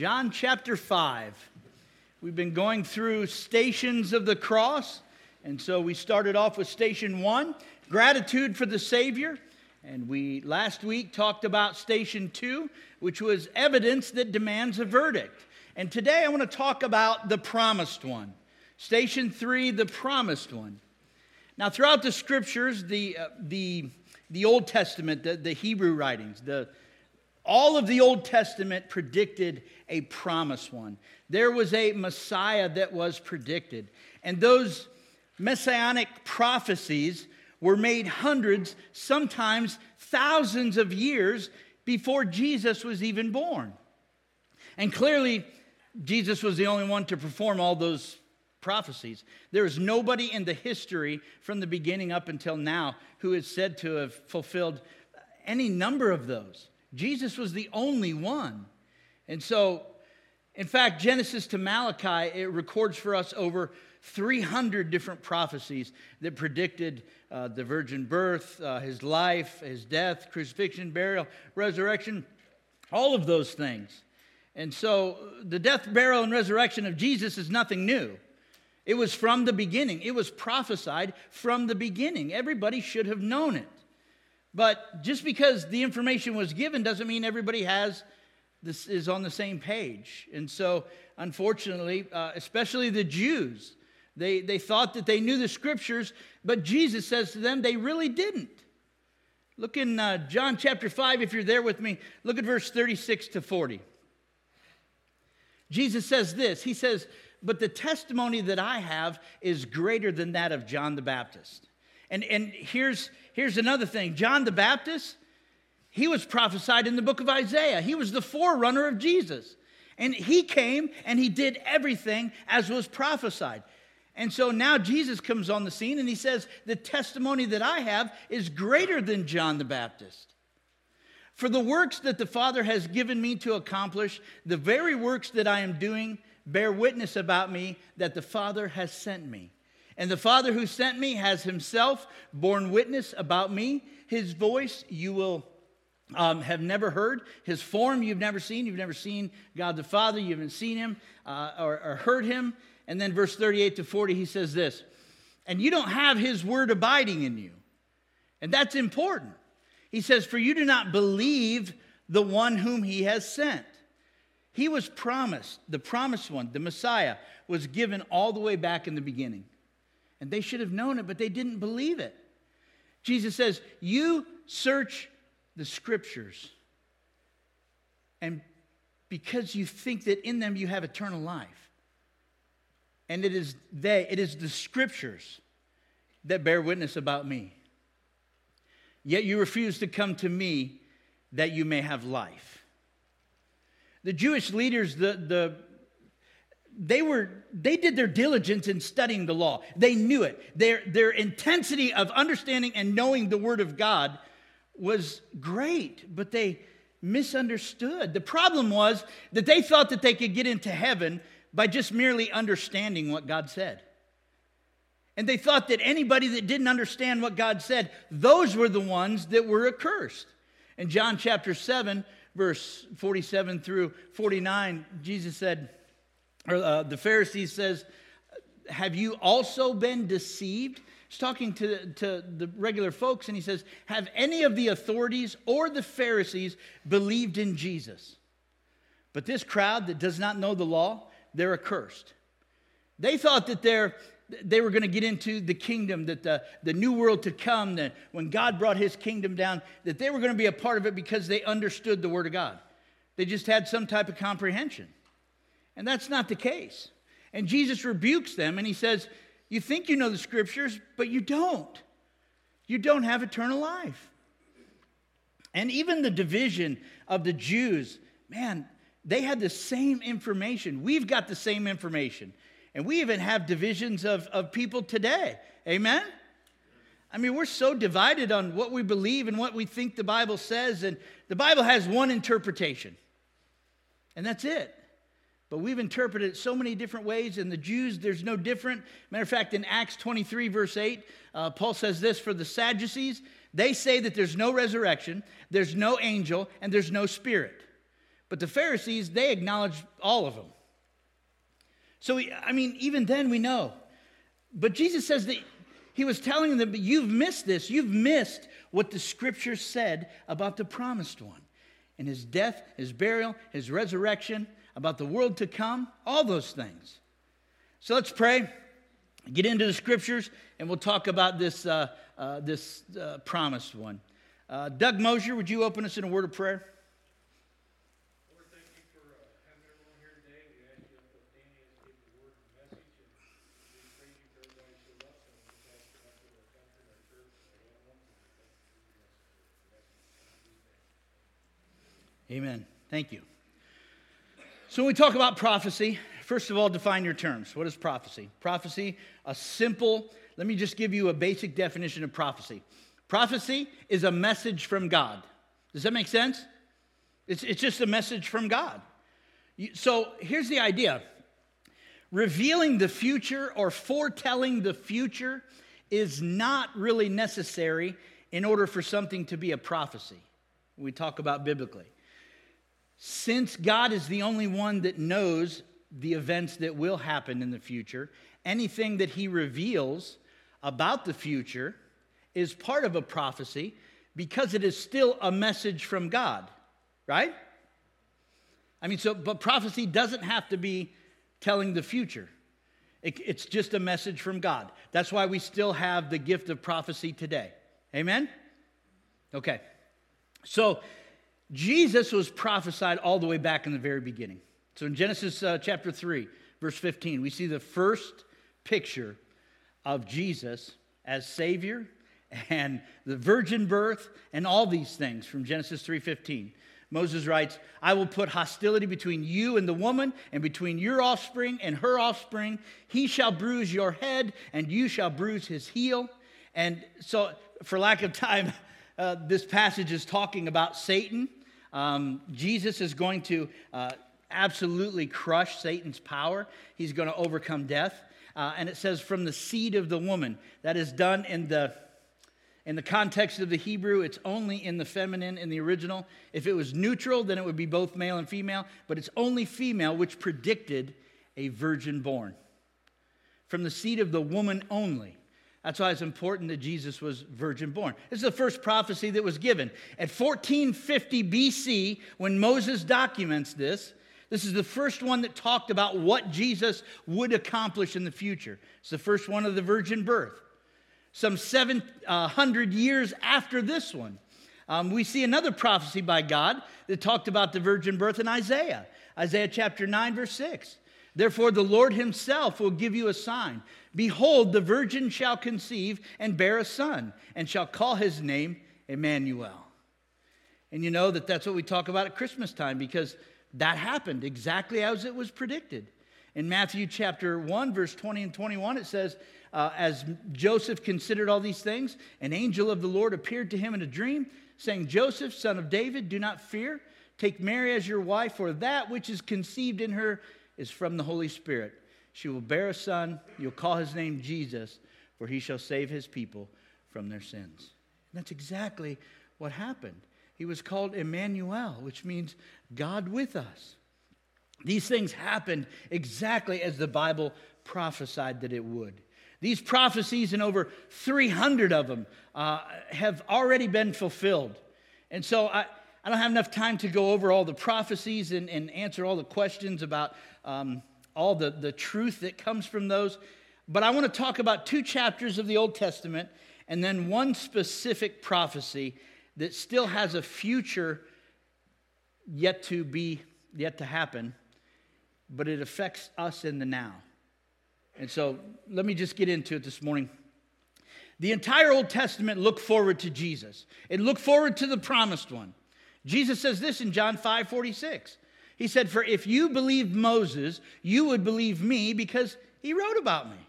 John chapter 5. We've been going through stations of the cross, and so we started off with station 1, gratitude for the Savior, and we last week talked about station 2, which was evidence that demands a verdict. And today I want to talk about the promised one. Station 3, the promised one. Now throughout the scriptures, the Old Testament, the Hebrew writings, all of the Old Testament predicted a promised one. There was a Messiah that was predicted. And those messianic prophecies were made hundreds, sometimes thousands of years before Jesus was even born. And clearly, Jesus was the only one to perform all those prophecies. There is nobody in the history from the beginning up until now who is said to have fulfilled any number of those. Jesus was the only one. And so, in fact, Genesis to Malachi, it records for us over 300 different prophecies that predicted the virgin birth, his life, his death, crucifixion, burial, resurrection, all of those things. And so, the death, burial, and resurrection of Jesus is nothing new. It was from the beginning. It was prophesied from the beginning. Everybody should have known it. But just because the information was given doesn't mean everybody is on the same page. And so, unfortunately, especially the Jews, they thought that they knew the scriptures, but Jesus says to them they really didn't. Look in John chapter 5, if you're there with me, look at verse 36 to 40. Jesus says this, he says, "But the testimony that I have is greater than that of John the Baptist." And here's another thing. John the Baptist, he was prophesied in the book of Isaiah. He was the forerunner of Jesus. And he came and he did everything as was prophesied. And so now Jesus comes on the scene and he says, the testimony that I have is greater than John the Baptist. For the works that the Father has given me to accomplish, the very works that I am doing, bear witness about me that the Father has sent me. And the Father who sent me has himself borne witness about me. His voice you will have never heard. His form you've never seen. You've never seen God the Father. You haven't seen him or heard him. And then verse 38 to 40, he says this, "And you don't have his word abiding in you." And that's important. He says, "For you do not believe the one whom he has sent." He was promised, the promised one, the Messiah, was given all the way back in the beginning. And they should have known it, but they didn't believe it. Jesus says, you search the scriptures, and because you think that in them you have eternal life. And it is the scriptures that bear witness about me. Yet you refuse to come to me that you may have life. The Jewish leaders, they did their diligence in studying the law. They knew it. Their intensity of understanding and knowing the Word of God was great, but they misunderstood. The problem was that they thought that they could get into heaven by just merely understanding what God said. And they thought that anybody that didn't understand what God said, those were the ones that were accursed. In John chapter 7, verse 47 through 49, Jesus said, the Pharisees says, "Have you also been deceived?" He's talking to the regular folks, and he says, "Have any of the authorities or the Pharisees believed in Jesus? But this crowd that does not know the law, they're accursed." They thought that they were going to get into the kingdom, that the new world to come, that when God brought his kingdom down, that they were going to be a part of it because they understood the Word of God. They just had some type of comprehension. And that's not the case. And Jesus rebukes them and he says, you think you know the scriptures, but you don't. You don't have eternal life. And even the division of the Jews, man, they had the same information. We've got the same information. And we even have divisions of people today. Amen? I mean, we're so divided on what we believe and what we think the Bible says. And the Bible has one interpretation. And that's it. But we've interpreted it so many different ways, and the Jews, there's no different. Matter of fact, in Acts 23, verse 8, Paul says this, "For the Sadducees, they say that there's no resurrection, there's no angel, and there's no spirit. But the Pharisees, they acknowledged all of them. So, even then we know. But Jesus says that he was telling them, but you've missed this. You've missed what the Scripture said about the promised one. And his death, his burial, his resurrection, about the world to come, all those things. So let's pray, get into the Scriptures, and we'll talk about this promised one. Doug Mosier, would you open us in a word of prayer? Lord, thank you for having everyone here today. We ask you to put Danny as give the word and message, and we praise you for everybody who showed up, and we just ask you to for our country, our church, and our loved ones, and we thank you for your message. Amen. Thank you. So when we talk about prophecy, first of all, define your terms. What is prophecy? Prophecy, let me just give you a basic definition of prophecy. Prophecy is a message from God. Does that make sense? It's just a message from God. So here's the idea. Revealing the future or foretelling the future is not really necessary in order for something to be a prophecy. We talk about biblically. Since God is the only one that knows the events that will happen in the future, anything that he reveals about the future is part of a prophecy because it is still a message from God, right? But prophecy doesn't have to be telling the future. It's just a message from God. That's why we still have the gift of prophecy today. Amen? Okay. So Jesus was prophesied all the way back in the very beginning. So in Genesis chapter 3, verse 15, we see the first picture of Jesus as Savior and the virgin birth and all these things from Genesis 3:15. Moses writes, I will put hostility between you and the woman, and between your offspring and her offspring. He shall bruise your head, and you shall bruise his heel. And so, for lack of time, this passage is talking about Satan. Jesus is going to absolutely crush Satan's power. He's going to overcome death. And it says, from the seed of the woman. That is done in the context of the Hebrew. It's only in the feminine in the original. If it was neutral, then it would be both male and female. But it's only female, which predicted a virgin born. From the seed of the woman only. That's why it's important that Jesus was virgin born. This is the first prophecy that was given. At 1450 BC, when Moses documents this, this is the first one that talked about what Jesus would accomplish in the future. It's the first one of the virgin birth. Some 700 years after this one, we see another prophecy by God that talked about the virgin birth in Isaiah. Isaiah chapter 9, verse 6. Therefore the Lord himself will give you a sign. Behold, the virgin shall conceive and bear a son, and shall call his name Emmanuel. And you know that that's what we talk about at Christmas time, because that happened exactly as it was predicted. In Matthew chapter 1, verse 20 and 21, it says, as Joseph considered all these things, an angel of the Lord appeared to him in a dream, saying, Joseph, son of David, do not fear. Take Mary as your wife, for that which is conceived in her is from the Holy Spirit. She will bear a son. You'll call his name Jesus, for he shall save his people from their sins. And that's exactly what happened. He was called Emmanuel, which means God with us. These things happened exactly as the Bible prophesied that it would. These prophecies, and over 300 of them, have already been fulfilled. And so I don't have enough time to go over all the prophecies and answer all the questions about all the truth that comes from those. But I want to talk about 2 chapters of the Old Testament and then one specific prophecy that still has a future yet to happen, but it affects us in the now. And so let me just get into it this morning. The entire Old Testament looked forward to Jesus. It looked forward to the promised one. Jesus says this in John 5:46. He said, for if you believed Moses, you would believe me because he wrote about me.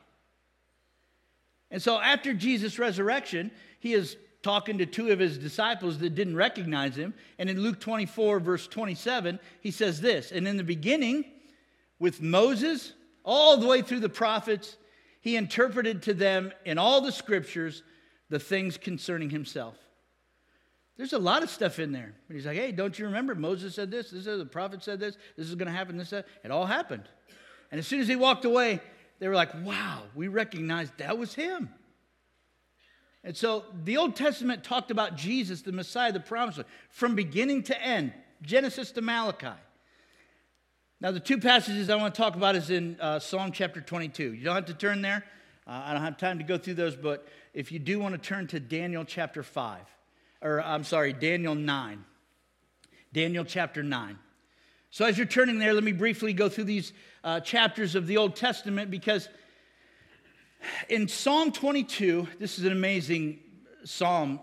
And so after Jesus' resurrection, he is talking to 2 of his disciples that didn't recognize him. And in Luke 24, verse 27, he says this, and in the beginning, with Moses, all the way through the prophets, he interpreted to them in all the scriptures the things concerning himself. There's a lot of stuff in there. But he's like, hey, don't you remember? Moses said this, the prophet said this is going to happen, this, that. It all happened. And as soon as he walked away, they were like, wow, we recognized that was him. And so the Old Testament talked about Jesus, the Messiah, the promised one, from beginning to end, Genesis to Malachi. Now, the two passages I want to talk about is in Psalm chapter 22. You don't have to turn there. I don't have time to go through those, but if you do want to turn to Daniel chapter 5, or I'm sorry, Daniel 9. Daniel chapter 9. So as you're turning there, let me briefly go through these chapters of the Old Testament, because in Psalm 22, this is an amazing psalm.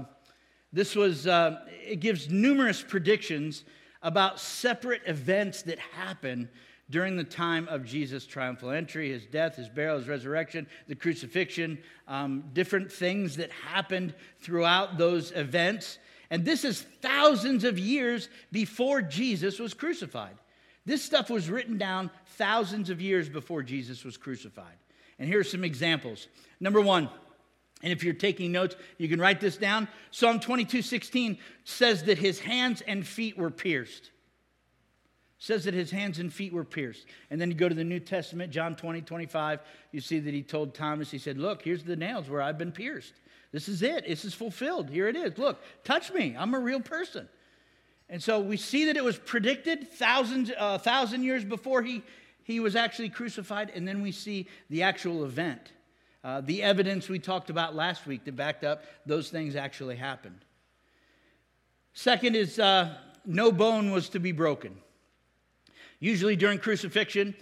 It gives numerous predictions about separate events that happen during the time of Jesus' triumphal entry, his death, his burial, his resurrection, the crucifixion, different things that happened throughout those events. And this is thousands of years before Jesus was crucified. This stuff was written down thousands of years before Jesus was crucified. And here are some examples. Number one, and if you're taking notes, you can write this down. Psalm 22:16 says that his hands and feet were pierced. Says that his hands and feet were pierced. And then you go to the New Testament, John 20:25, you see that he told Thomas, he said, look, here's the nails where I've been pierced. This is it. This is fulfilled. Here it is. Look, touch me. I'm a real person. And so we see that it was predicted 1,000 years before he was actually crucified. And then we see the actual event. The evidence we talked about last week that backed up those things actually happened. Second is no bone was to be broken. Usually during crucifixion,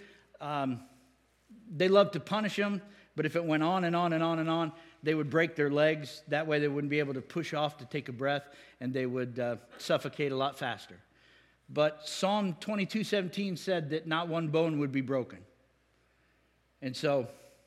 they loved to punish them, but if it went on and on and on and on, they would break their legs. That way they wouldn't be able to push off to take a breath, and they would suffocate a lot faster. But Psalm 22:17 said that not one bone would be broken. And so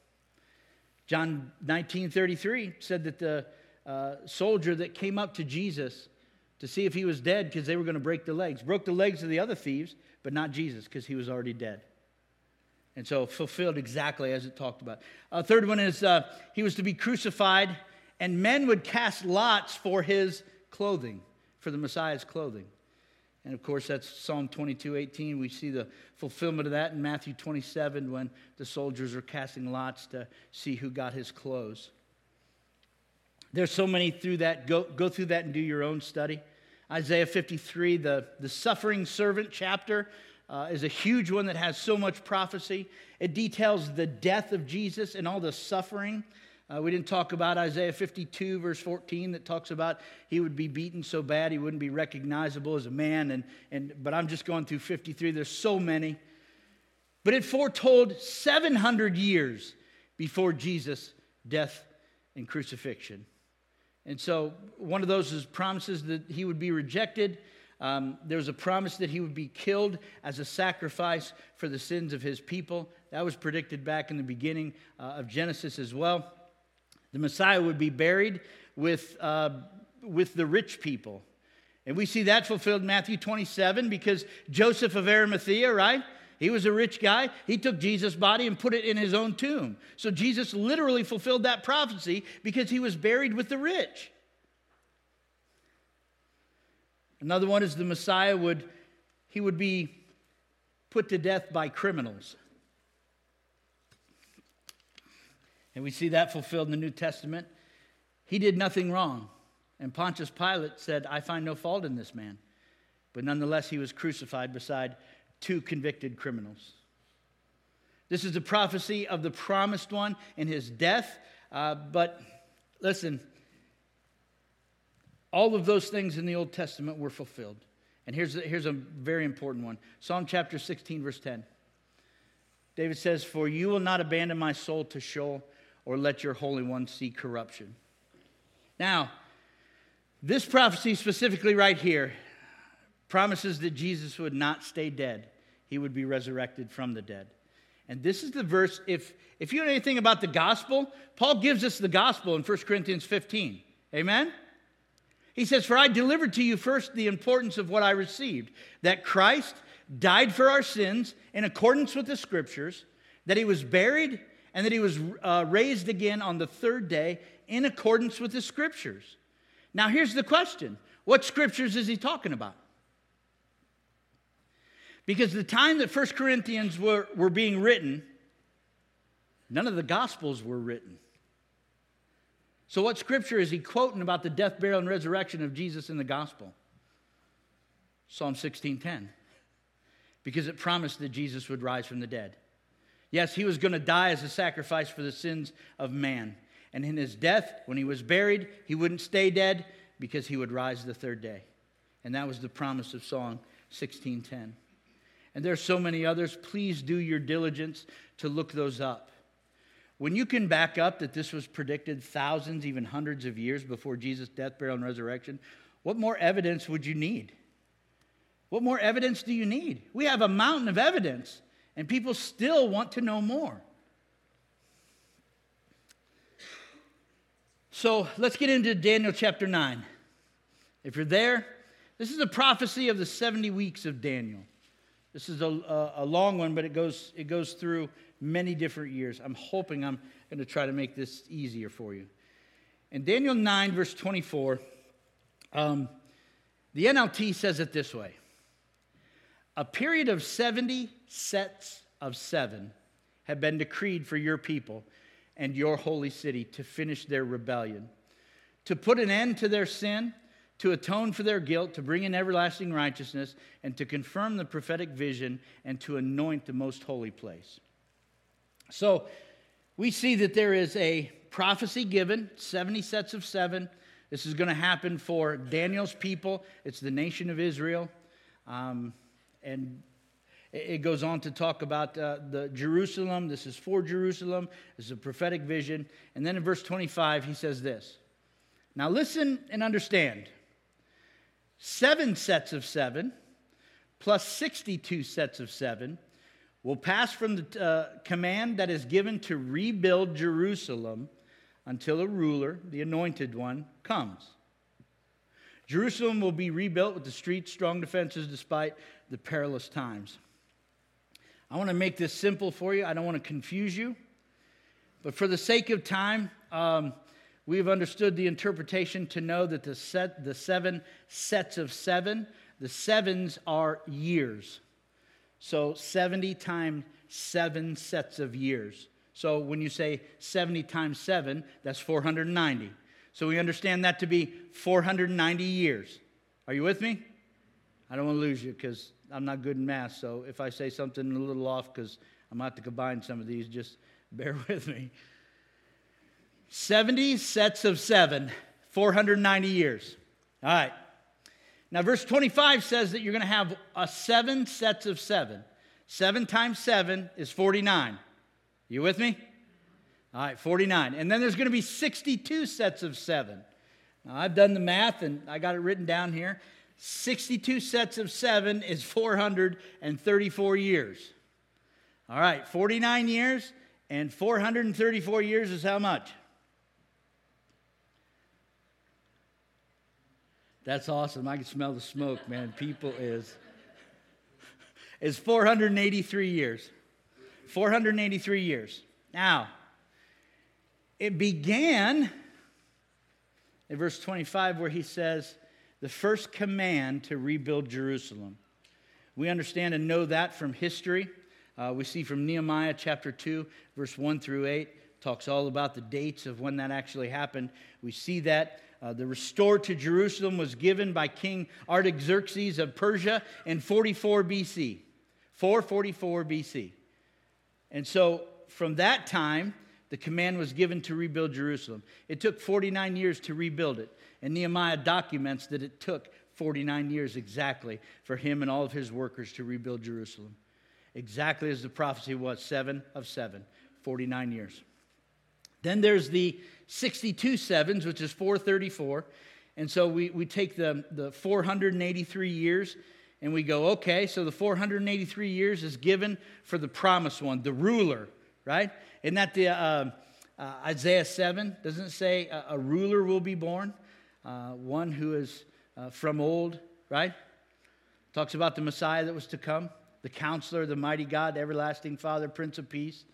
John 19:33 said that the soldier that came up to Jesus to see if he was dead, because they were going to break the legs, broke the legs of the other thieves, but not Jesus, because he was already dead. And so fulfilled exactly as it talked about. Third one is he was to be crucified, and men would cast lots for his clothing, for the Messiah's clothing. And of course, that's Psalm 22:18. We see the fulfillment of that in Matthew 27 when the soldiers are casting lots to see who got his clothes. There's so many through that. Go through that and do your own study. Isaiah 53, the suffering servant chapter, is a huge one that has so much prophecy. It details the death of Jesus and all the suffering. We didn't talk about Isaiah 52, verse 14, that talks about he would be beaten so bad he wouldn't be recognizable as a man. But I'm just going through 53. There's so many. But it foretold 700 years before Jesus' death and crucifixion. And so one of those is promises that he would be rejected. There was a promise that he would be killed as a sacrifice for the sins of his people. That was predicted back in the beginning of Genesis as well. The Messiah would be buried with the rich people. And we see that fulfilled in Matthew 27 because Joseph of Arimathea, right? He was a rich guy. He took Jesus' body and put it in his own tomb. So Jesus literally fulfilled that prophecy because he was buried with the rich. Another one is the Messiah would be put to death by criminals. And we see that fulfilled in the New Testament. He did nothing wrong. And Pontius Pilate said, I find no fault in this man. But nonetheless, he was crucified beside two convicted criminals. This is a prophecy of the promised one and his death. But listen, all of those things in the Old Testament were fulfilled. And here's a very important one. Psalm chapter 16, verse 10. David says, for you will not abandon my soul to Sheol, or let your Holy One see corruption. Now, this prophecy specifically right here promises that Jesus would not stay dead. He would be resurrected from the dead. And this is the verse, if you know anything about the gospel, Paul gives us the gospel in 1 Corinthians 15. Amen? He says, for I delivered to you first the importance of what I received, that Christ died for our sins in accordance with the Scriptures, that he was buried, and that he was raised again on the third day in accordance with the Scriptures. Now here's the question. What scriptures is he talking about? Because the time that 1 Corinthians were being written, none of the Gospels were written. So what scripture is he quoting about the death, burial, and resurrection of Jesus in the Gospel? Psalm 16:10. Because it promised that Jesus would rise from the dead. Yes, he was going to die as a sacrifice for the sins of man. And in his death, when he was buried, he wouldn't stay dead because he would rise the third day. And that was the promise of Psalm 16:10. And there are so many others. Please do your diligence to look those up. When you can back up that this was predicted thousands, even hundreds of years before Jesus' death, burial, and resurrection, what more evidence would you need? What more evidence do you need? We have a mountain of evidence, and people still want to know more. So let's get into Daniel chapter 9. If you're there, this is a prophecy of the 70 weeks of Daniel. This is a long one, but it goes through many different years. I'm hoping I'm going to try to make this easier for you. In Daniel 9, verse 24, the NLT says it this way. A period of 70 sets of 7 have been decreed for your people and your holy city to finish their rebellion, to put an end to their sin, to atone for their guilt, to bring in everlasting righteousness, and to confirm the prophetic vision, and to anoint the most holy place. So we see that there is a prophecy given, 70 sets of 7. This is going to happen for Daniel's people. It's the nation of Israel. And it goes on to talk about the Jerusalem. This is for Jerusalem. This is a prophetic vision. And then in verse 25, he says this. Now listen and understand. 7 sets of 7 plus 62 sets of 7 will pass from the command that is given to rebuild Jerusalem until a ruler, the anointed one, comes. Jerusalem will be rebuilt with the streets, strong defenses despite the perilous times. I want to make this simple for you. I don't want to confuse you. But for the sake of time, we've understood the interpretation to know that the 7 sets of 7, the 7s are years. So 70 times 7 sets of years. So when you say 70 times 7, that's 490. So we understand that to be 490 years. Are you with me? I don't want to lose you because I'm not good in math. So if I say something a little off because I'm going to have to combine some of these, just bear with me. 70 sets of 7, 490 years. All right. Now, verse 25 says that you're going to have 7 sets of 7. 7 times 7 is 49. You with me? All right, 49. And then there's going to be 62 sets of 7. Now, I've done the math, and I got it written down here. 62 sets of 7 is 434 years. All right, 49 years and 434 years is how much? That's awesome. I can smell the smoke, man. People is 483 years. 483 years. Now, it began in verse 25 where he says, the first command to rebuild Jerusalem. We understand and know that from history. We see from Nehemiah chapter 2, verse 1 through 8, talks all about the dates of when that actually happened. We see that the restore to Jerusalem was given by King Artaxerxes of Persia in 44 BC. 444 BC. And so from that time, the command was given to rebuild Jerusalem. It took 49 years to rebuild it. And Nehemiah documents that it took 49 years exactly for him and all of his workers to rebuild Jerusalem. Exactly as the prophecy was, 7 of 7, 49 years. Then there's the 62 sevens, which is 434. And so we take the 483 years and we go, okay, so the 483 years is given for the promised one, the ruler, right? Isn't that the Isaiah 7? Doesn't it say a ruler will be born? One who is from old, right? Talks about the Messiah that was to come, the Counselor, the Mighty God, the Everlasting Father, Prince of Peace.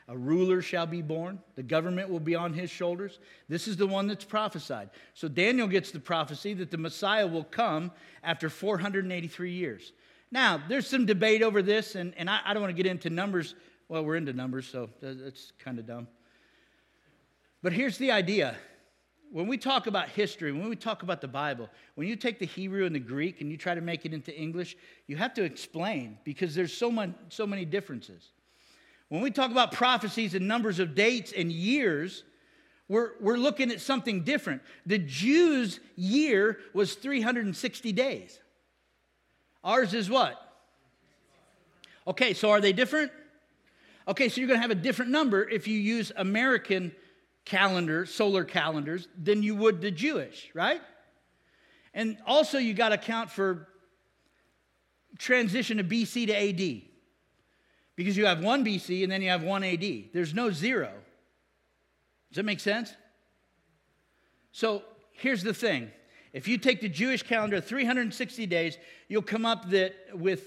A ruler shall be born. The government will be on his shoulders. This is the one that's prophesied. So Daniel gets the prophecy that the Messiah will come after 483 years. Now, there's some debate over this, and I don't want to get into numbers. Well, we're into numbers, so that's kind of dumb. But here's the idea. When we talk about history, when we talk about the Bible, when you take the Hebrew and the Greek and you try to make it into English, you have to explain because there's so many differences. When we talk about prophecies and numbers of dates and years, we're looking at something different. The Jews' year was 360 days. Ours is what? Okay, so are they different? Okay, so you're going to have a different number if you use American calendar, solar calendars, than you would the Jewish, right? And also you got to account for transition of BC to AD. Because you have 1 BC and then you have 1 AD. There's no 0. Does that make sense? So here's the thing. If you take the Jewish calendar 360 days, you'll come up with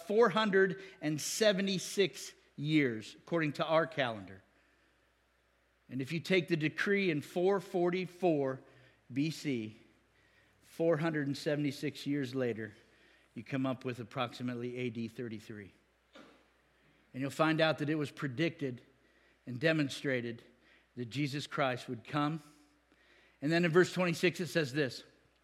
476 years, according to our calendar. And if you take the decree in 444 BC, 476 years later, you come up with approximately AD 33. And you'll find out that it was predicted and demonstrated that Jesus Christ would come. And then in verse 26 it says this.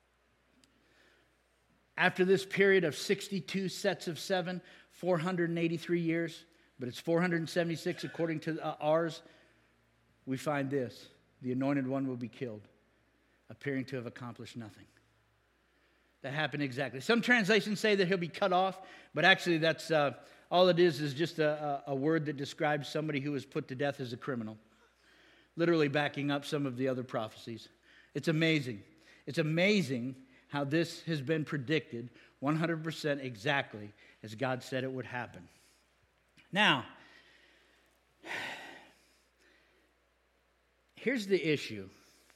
After this period of 62 sets of 7, 483 years, but it's 476 according to ours, we find this. The anointed one will be killed, appearing to have accomplished nothing. That happened exactly. Some translations say that he'll be cut off, but actually that's all it is just a word that describes somebody who was put to death as a criminal, literally backing up some of the other prophecies. It's amazing. It's amazing how this has been predicted 100% exactly as God said it would happen. Now, here's the issue.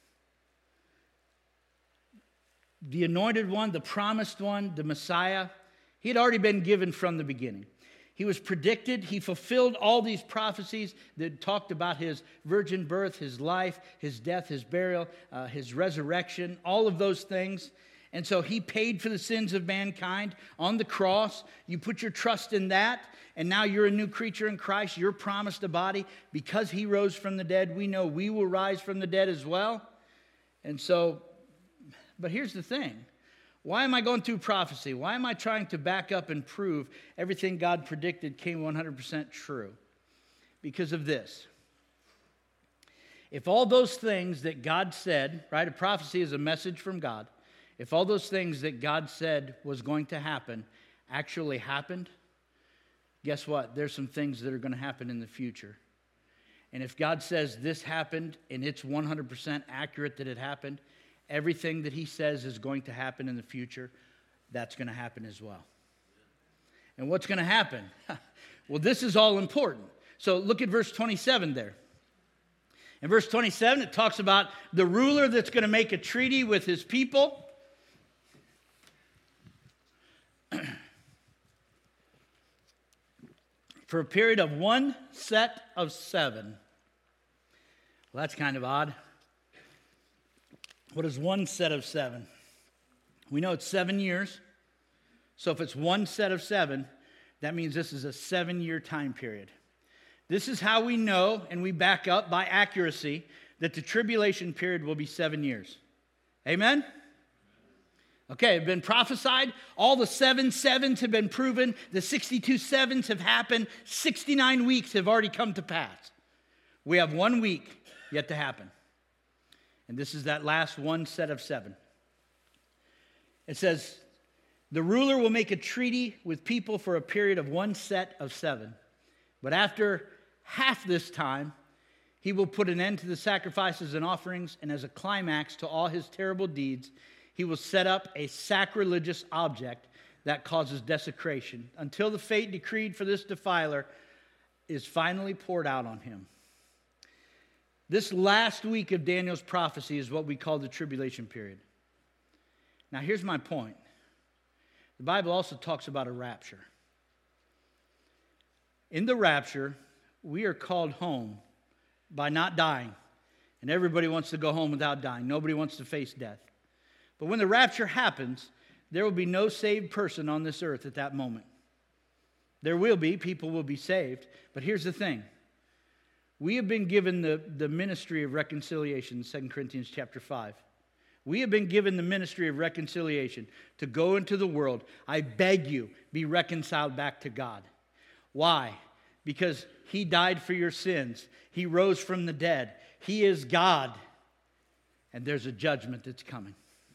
The anointed one, the promised one, the Messiah, he had already been given from the beginning. He was predicted. He fulfilled all these prophecies that talked about his virgin birth, his life, his death, his burial, his resurrection, all of those things. And so he paid for the sins of mankind on the cross. You put your trust in that, and now you're a new creature in Christ. You're promised a body. Because he rose from the dead, we know we will rise from the dead as well. And so, but here's the thing. Why am I going through prophecy? Why am I trying to back up and prove everything God predicted came 100% true? Because of this. If all those things that God said, right, a prophecy is a message from God. If all those things that God said was going to happen actually happened, guess what? There's some things that are going to happen in the future. And if God says this happened and it's 100% accurate that it happened, everything that he says is going to happen in the future, that's going to happen as well. And what's going to happen? Well, this is all important. So look at verse 27 there. In verse 27, it talks about the ruler that's going to make a treaty with his people. For a period of 1 set of 7. Well, that's kind of odd. What is 1 set of 7? We know it's 7 years. So if it's 1 set of 7, that means this is a 7-year time period. This is how we know, and we back up by accuracy, that the tribulation period will be 7 years. Amen? Okay, it's been prophesied. All the 7 sevens have been proven. The 62 sevens have happened. 69 weeks have already come to pass. We have 1 week yet to happen. And this is that last 1 set of 7. It says, the ruler will make a treaty with people for a period of 1 set of 7. But after half this time, he will put an end to the sacrifices and offerings, and as a climax to all his terrible deeds, he will set up a sacrilegious object that causes desecration until the fate decreed for this defiler is finally poured out on him. This last week of Daniel's prophecy is what we call the tribulation period. Now, here's my point. The Bible also talks about a rapture. In the rapture, we are called home by not dying. And everybody wants to go home without dying. Nobody wants to face death. But when the rapture happens, there will be no saved person on this earth at that moment. There will be, people will be saved. But here's the thing. We have been given the ministry of reconciliation, 2 Corinthians chapter 5. We have been given the ministry of reconciliation to go into the world. I beg you, be reconciled back to God. Why? Because He died for your sins. He rose from the dead. He is God. And there's a judgment that's coming.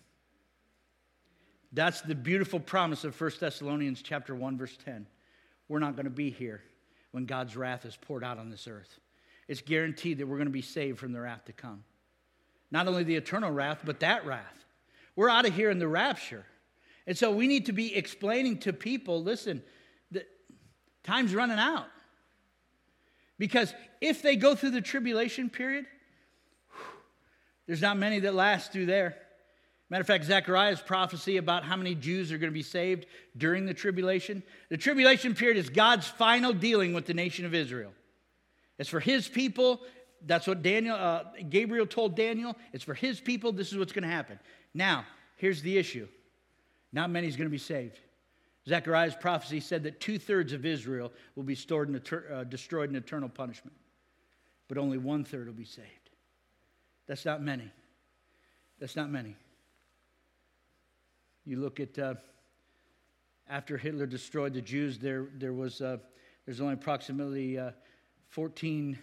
That's the beautiful promise of 1 Thessalonians chapter 1, verse 10. We're not going to be here when God's wrath is poured out on this earth. It's guaranteed that we're going to be saved from the wrath to come. Not only the eternal wrath, but that wrath. We're out of here in the rapture. And so we need to be explaining to people, listen, that time's running out. Because if they go through the tribulation period, there's not many that last through there. Matter of fact, Zechariah's prophecy about how many Jews are going to be saved during the tribulation. The tribulation period is God's final dealing with the nation of Israel. It's for His people. That's what Gabriel told Daniel. It's for His people. This is what's going to happen. Now, here's the issue. Not many is going to be saved. Zechariah's prophecy said that 2/3 of Israel will be destroyed in eternal punishment. But only 1/3 will be saved. That's not many. That's not many. You look at after Hitler destroyed the Jews, there's only approximately 14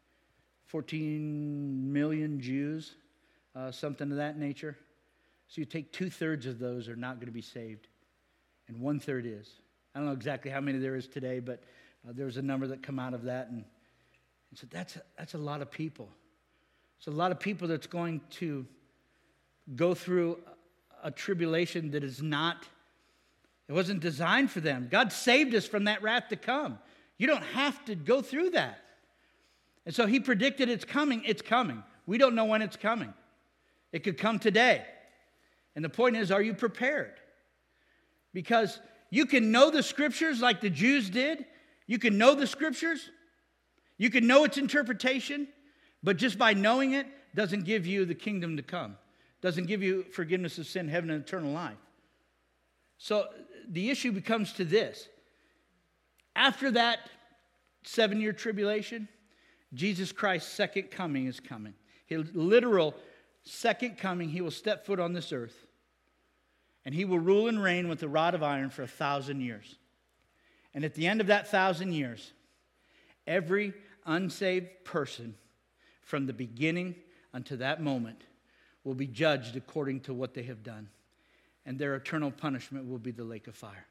million Jews, something of that nature. So you take 2/3 of those are not going to be saved, and 1/3 is. I don't know exactly how many there is today, but there's a number that come out of that, and so that's a lot of people. It's a lot of people that's going to go through a tribulation that is not, it wasn't designed for them. God saved us from that wrath to come. You don't have to go through that. And so He predicted it's coming. It's coming. We don't know when it's coming. It could come today. And the point is, are you prepared? Because you can know the Scriptures like the Jews did. You can know the Scriptures. You can know its interpretation. But just by knowing it doesn't give you the kingdom to come. Doesn't give you forgiveness of sin, heaven, and eternal life. So the issue becomes to this. After that 7-year tribulation, Jesus Christ's second coming is coming. His literal second coming, He will step foot on this earth. And He will rule and reign with a rod of iron for 1,000 years. And at the end of that 1,000 years, every unsaved person from the beginning unto that moment will be judged according to what they have done. And their eternal punishment will be the lake of fire.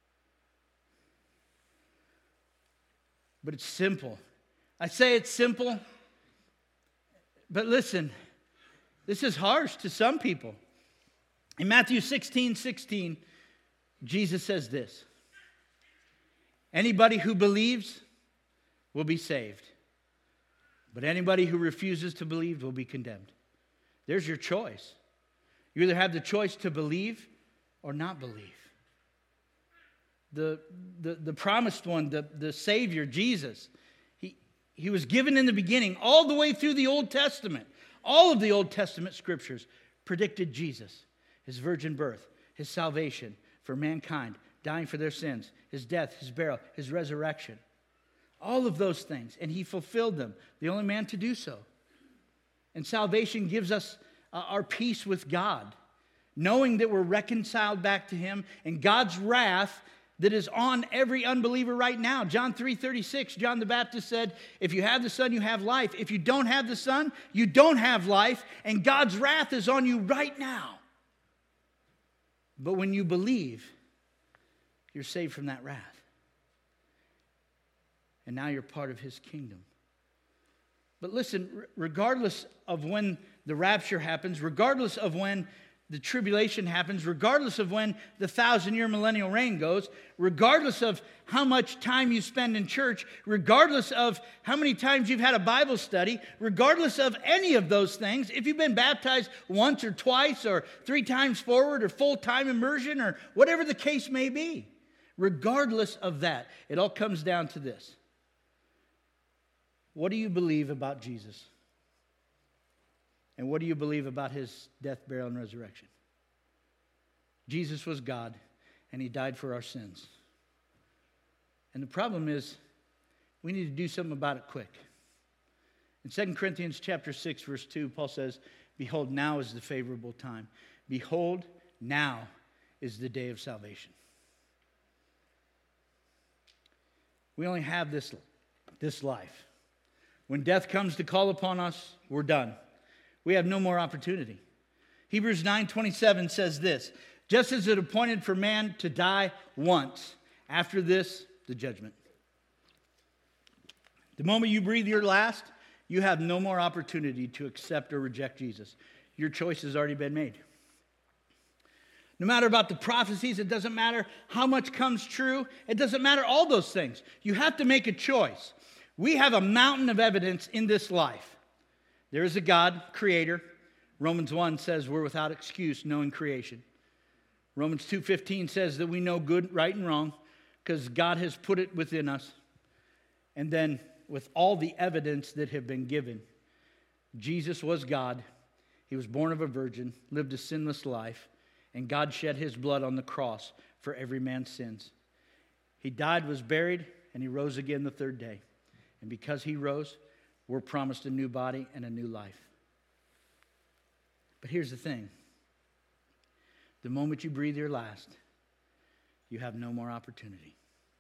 But it's simple. I say it's simple, but listen, this is harsh to some people. In Matthew 16:16, Jesus says this: anybody who believes will be saved, but anybody who refuses to believe will be condemned. There's your choice. You either have the choice to believe or not believe. The promised one, the Savior, Jesus, he was given in the beginning, all the way through the Old Testament. All of the Old Testament scriptures predicted Jesus, His virgin birth, His salvation for mankind, dying for their sins, His death, His burial, His resurrection. All of those things, and He fulfilled them, the only man to do so. And salvation gives us our peace with God, knowing that we're reconciled back to Him, and God's wrath that is on every unbeliever right now. John 3:36, John the Baptist said, if you have the Son, you have life. If you don't have the Son, you don't have life, and God's wrath is on you right now. But when you believe, you're saved from that wrath. And now you're part of His kingdom. But listen, regardless of when the rapture happens, regardless of when the tribulation happens, regardless of when the 1,000-year millennial reign goes, regardless of how much time you spend in church, regardless of how many times you've had a Bible study, regardless of any of those things, if you've been baptized once or twice or 3 times forward or full-time immersion or whatever the case may be, regardless of that, it all comes down to this. What do you believe about Jesus? And what do you believe about his death, burial, and resurrection? Jesus was God, and he died for our sins. And the problem is, we need to do something about it quick. In 2 Corinthians chapter 6, verse 2, Paul says, "Behold, now is the favorable time. Behold, now is the day of salvation." We only have this life. When death comes to call upon us, we're done. We have no more opportunity. Hebrews 9:27 says this, "Just as it appointed for man to die once, after this, the judgment." The moment you breathe your last, you have no more opportunity to accept or reject Jesus. Your choice has already been made. No matter about the prophecies, it doesn't matter how much comes true, it doesn't matter all those things. You have to make a choice. We have a mountain of evidence in this life. There is a God, creator. Romans 1 says we're without excuse knowing creation. Romans 2:15 says that we know good, right, and wrong because God has put it within us. And then with all the evidence that have been given, Jesus was God. He was born of a virgin, lived a sinless life, and God shed his blood on the cross for every man's sins. He died, was buried, and he rose again the third day. And because he rose, we're promised a new body and a new life. But here's the thing. The moment you breathe your last, you have no more opportunity.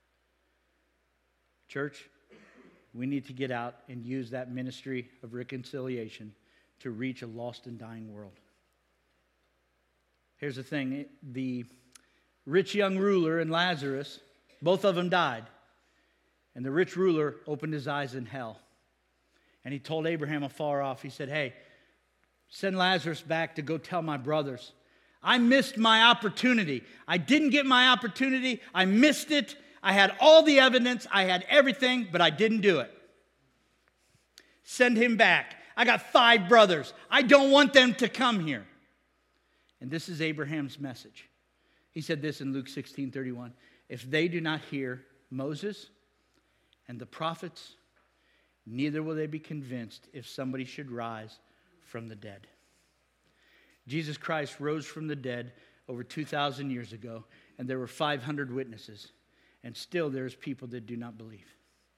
Church, we need to get out and use that ministry of reconciliation to reach a lost and dying world. Here's the thing. The rich young ruler and Lazarus, both of them died. And the rich ruler opened his eyes in hell. And he told Abraham afar off, he said, "Hey, send Lazarus back to go tell my brothers. I missed my opportunity. I didn't get my opportunity. I missed it. I had all the evidence. I had everything, but I didn't do it. Send him back. I got 5 brothers. I don't want them to come here." And this is Abraham's message. He said this in Luke 16:31. "If they do not hear Moses and the prophets, neither will they be convinced if somebody should rise from the dead." Jesus Christ rose from the dead over 2,000 years ago, and there were 500 witnesses, and still there's people that do not believe.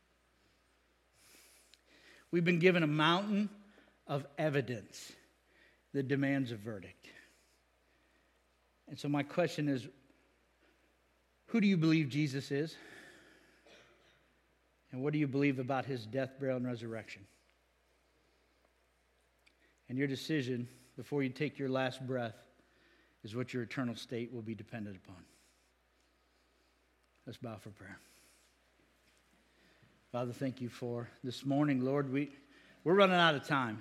We've been given a mountain of evidence that demands a verdict. And so my question is, who do you believe Jesus is? And what do you believe about his death, burial, and resurrection? And your decision before you take your last breath is what your eternal state will be dependent upon. Let's bow for prayer. Father, thank you for this morning, Lord. We're running out of time.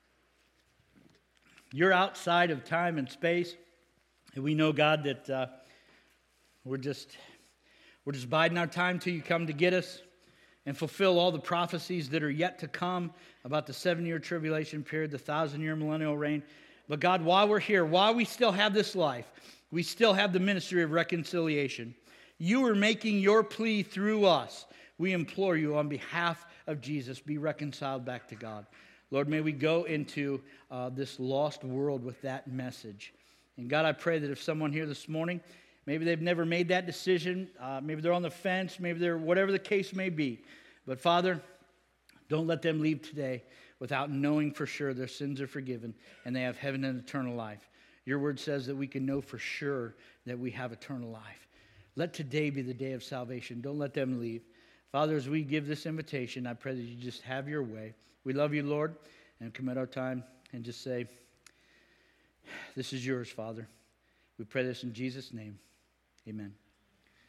You're outside of time and space. And we know, God, that we're just biding our time till you come to get us and fulfill all the prophecies that are yet to come about the 7-year tribulation period, the 1,000-year millennial reign. But God, while we're here, while we still have this life, we still have the ministry of reconciliation. You are making your plea through us. We implore you on behalf of Jesus, be reconciled back to God. Lord, may we go into this lost world with that message. And God, I pray that if someone here this morning, maybe they've never made that decision, maybe they're on the fence, maybe they're whatever the case may be. But Father, don't let them leave today without knowing for sure their sins are forgiven and they have heaven and eternal life. Your word says that we can know for sure that we have eternal life. Let today be the day of salvation. Don't let them leave. Father, as we give this invitation, I pray that you just have your way. We love you, Lord, and commit our time and just say, this is yours, Father. We pray this in Jesus' name. Amen.